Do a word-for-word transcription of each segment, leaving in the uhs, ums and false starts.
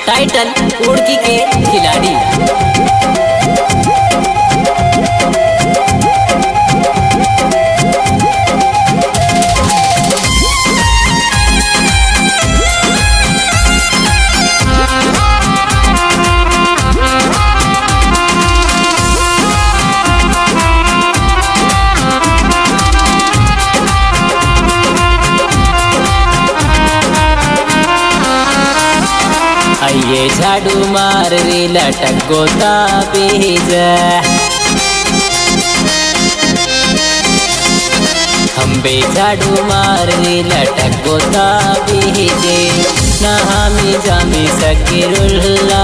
Title उड़की के खिलाड़ी। ये झाड़ू मार रे लटक गोता बेज, हम बे झाड़ू मार रे लटक गोता बेजे, ना हमें जामे सकिरुल्ला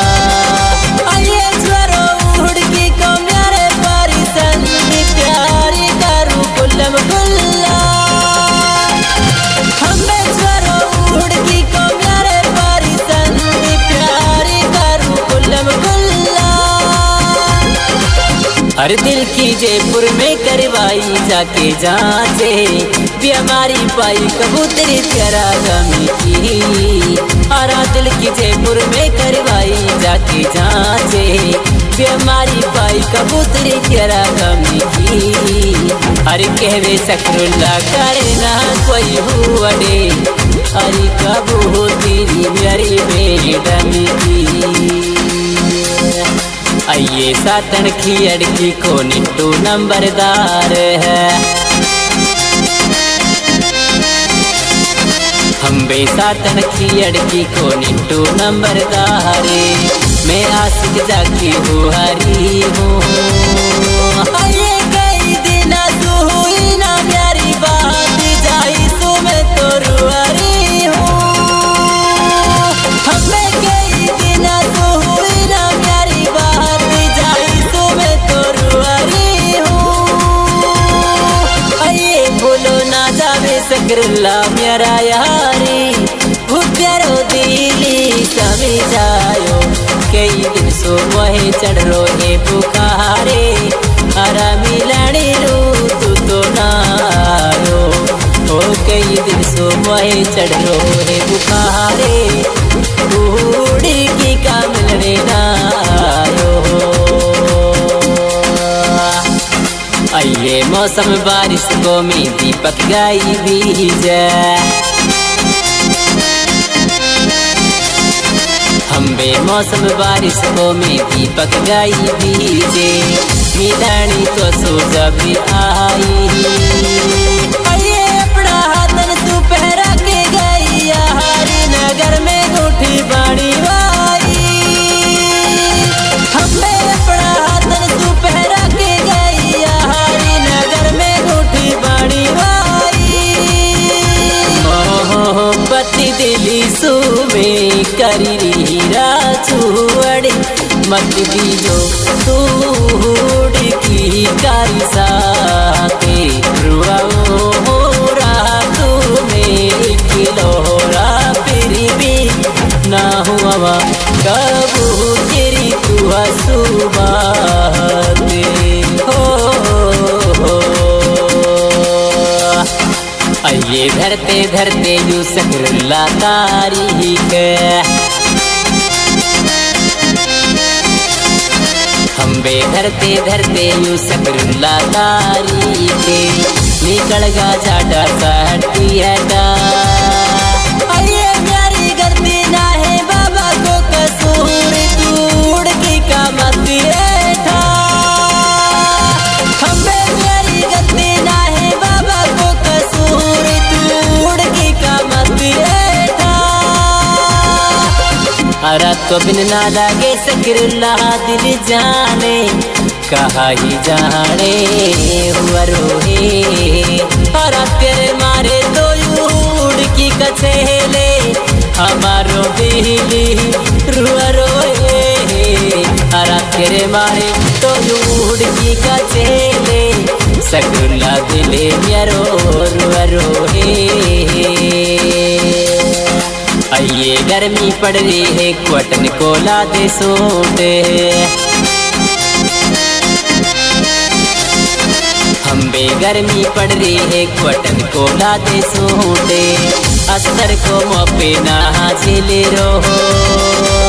हर दिल की जयपुर में करवाई जाके जांचे, भी हमारी पाई कबूतरी तेरा गमी की। हरा दिल की जयपुर में करवाई जाके जांचे, भी हमारी पाई कबूतरी तेरा गमी की। हर कहवे सकरुल्ला करे ना कोई हुआ डे, हरी कबूतरी मेरी बेडम की। आइए सातन की अड़की को निट्टू नंबरदार है, हम बे सातन की अड़की को निट्टू नंबरदार। मैं आशिक जाकी हूँ हरी हूँ, आइए कई दिन हुई ना प्यारी बात जाई सो मैं तो रुआरी हूँ। हमें कई दिन हुई ना प्यारी बात जाई सो मैं तो रुआरी हूँ। आइए बोलो ना जावे सकरुल्ला मेरा यारी, वो प्यारो दिली समझायो, कई दिन सो मोहे चढ़ रो है बुखारे, हरा मिलानी रू तू तो ना आयो। ओ कई दिन सो मोहे चढ़ रो है बुखारे, बूढ़ी की का मिलने ना आयो। आइए मौसम बारिश को में दीपक गाई बीज, हम बे मौसम बारिश को में दीपक गाई बीजे, मिलानी तो सो जब आई। आइए अपना हाथन तू पहरा के गई हरी नगर में उठी बाड़ी वाई, हम बे अपना हाथन तू पहरा के गई हरी नगर में उठी बाड़ी वाई। मोहब्बती दिली सुमे करी हीरा छुअड़े, मत दीजो तूड़ की कारी साके, रुआओ होरा तुम्हें किलोरा फिर भी ना हुआ कबूतरी तू सुबाते हो। आइए धरते धरते यू सकरुल्ला तारीख, हम बे धरते धरते यू सकरुल्ला तारीख, निकल गा जाडा साटी हटा। आइए प्यारी गलती ना है बाबा को कसूर, तूड़ की का मत ऐठा। हम बे प्यारी गलती ना है बाबा को कसूर, तूड़ की का मत ऐठा। हरा तो बिन ना लागे सकरुल्ला दिल जाने, कहा ही जाने हुआ रोहे। हरा तेरे मारे तो उड़ की कचेले, हमारो बिजली रुआ रोए। हरा तेरे मारे तो उड़ की कचेले, सकरुल्ला दिले मेरो रुआ रोहे। आइए गर्मी पड़ रही है क्वटन को ला दे सूट, हम बे गर्मी पड़ रही है क्वटन को ला दे सूट, अस्तर को मोपे ना झेले रहो।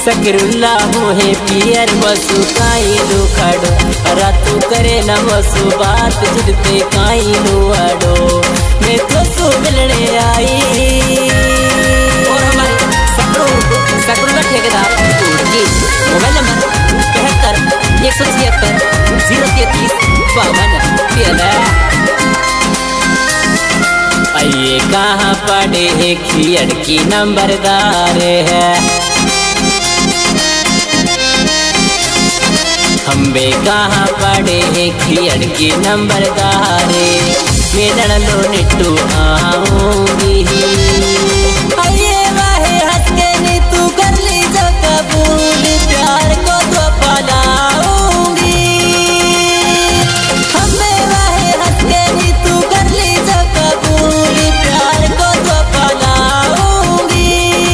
सकरुल्ला मुहे पियर मसु काई लो खड़ो रातू करे न मसु बात जिद पे काई लो अड़ो मैं तो सो मिलने आई। और हमारे सकरू सकरू का ठेकेदार उड़की मोबाइल नंबर बहत्तर एक सौ छिहत्तर जीरो तैतीस बावन तेरह। आइए कहाँ पड़े है खियड़ की नंबरदार है हम बे कहाँ पड़े है खियड़ की नंबरदार मेरा लो निट्टू आऊंगी। आइए वाहे हंस के नी तू कर ली जो कबूल प्यार को तो पालाऊंगी। हमें वाहे हंस के नी तू कर ली जो कबूल प्यार को तो पालाऊंगी।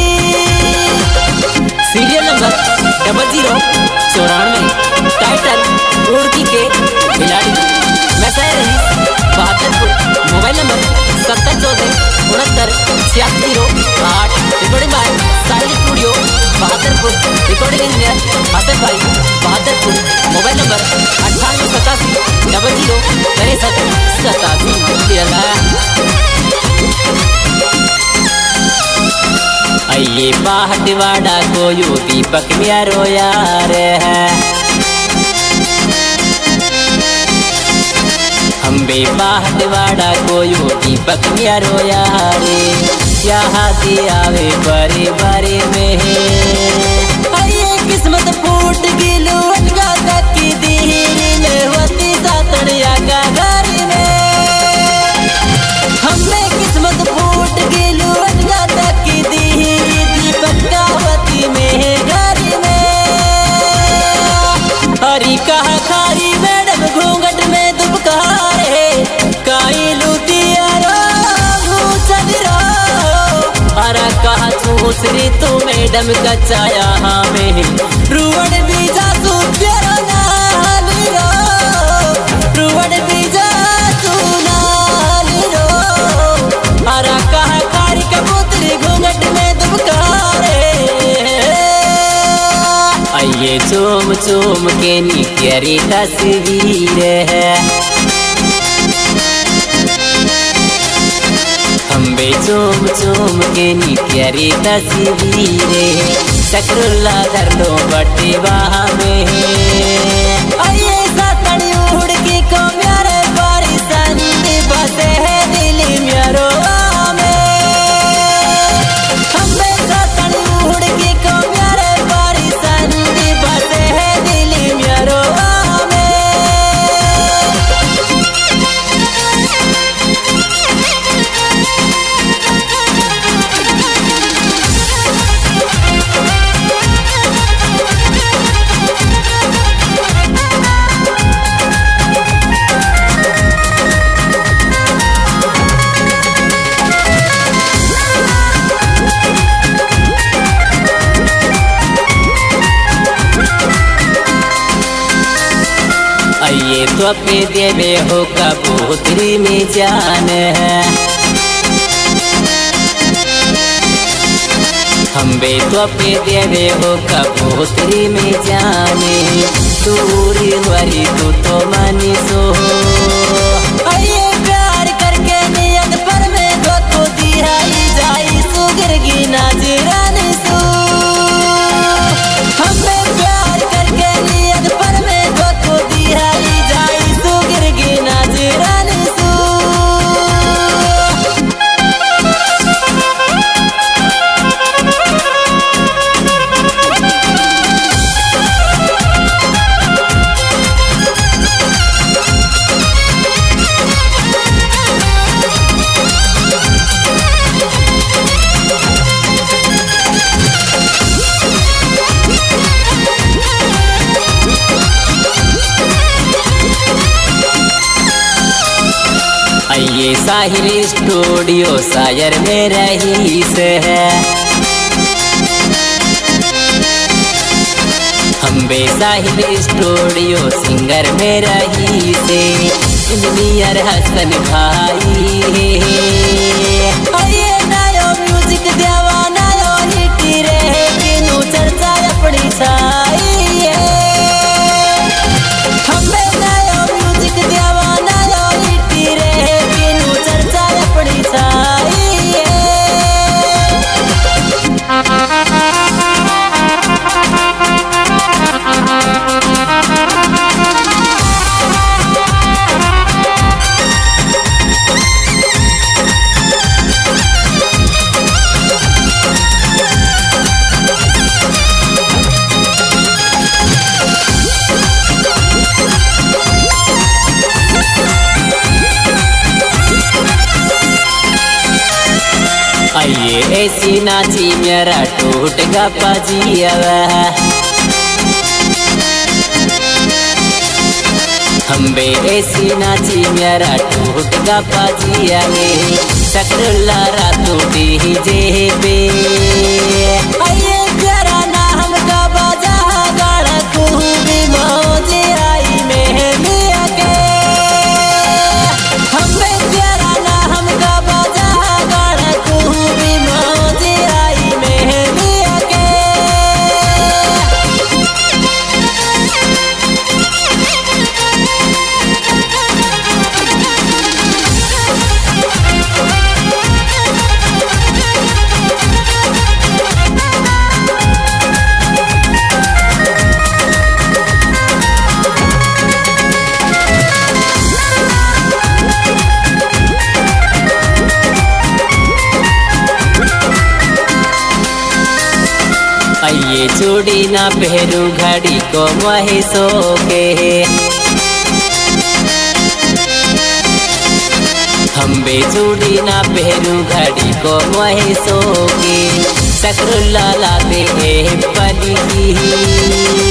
सीरियल नंबर डबल जीरो चौरानवे टाइटल उड़की के खिलाड़ी मैसेज रही बहत्तरपुर मोबाइल नंबर सत्तर चौदह उनहत्तर छियासी जीरो आठ रिकॉर्डिंग बाय साइल studio Bahattarpur recording engineer Hasan भाई बहत्तरपुर मोबाइल नंबर अट्ठानवे सतासी डबल जीरो तिरसठ सतासी। आइए बाहटवाड़ा को यू दीपक म्यारो यार है हम बे बाहटवाड़ा को यू दीपक म्यारो यारे यहाँ दियावे बड़े बड़े में आइए किस्मत फूट गिलू अटका तक की दीन में होती सातड़िया का घर में हमें किस्मत फूट गिलू अटका तक की दीन दीपक का वती में घर में। हरी कहा खारी मैडम घूंघट में दुबकार है काई लुटिया अरा कहा दूसरी तो मैडम का चाया हमें रुवड़ बीजा तू प्यारा नाल रो रुवड़ बीजा तू नाल रो अरा कहा कारी कबूतरी घूंघट में दुबकारे। आइए चूम चूम के नी प्यारी तस्वीर है हम बे चूम चूम के नी प्यारी तस्वीर सकरुल्ला धर लो बट्टी वहाँ में आइए सातड़ी उड़ के को म्यारे बारी संदी बसे है दिली म्यारो में हम बे सातड़ी उड़ के को म्यारे बारी संदी बसे है दिली म्यारो में। आइए तो अपने देवे हो कबूतरी में जान है हम बे तो अपने देवे हो कबूतरी में जाने दूरी वरी तू तो मानी सो आइए प्यार करके नियत पर में धोखो दिहाई जाई सुगर की नाजरानी सो हमें प्यार करके नियत पर में धोखो दिहाई जाई सुगर की नाजरानी सो। आइए साहिल स्टूडियो शायर में रहीस है हम बे साहिल स्टूडियो सिंगर में रहीस इंजीनियर हसन भाई आइए नयो म्यूजिक देवा नयो हिट रे किनु चर्चा ऐसी नाची मेरा टूट गा पाजिया हम बे ऐसी नाची मेरा टूट गा पाजिया में सकरुल्ला रातों डीजे पे आइए जरा ना हमका बाजा गाड़ा खूबी मौज आई मेहंदी के हम बे जरा ना हमका बाजा गाड़ा खूबी मौज आई मेहंदी के आइए चूड़ी ना पहरू घड़ी को महिसो के हम बे चूड़ी ना पहरू घड़ी को महिसो के सकरुल्ला लाते पली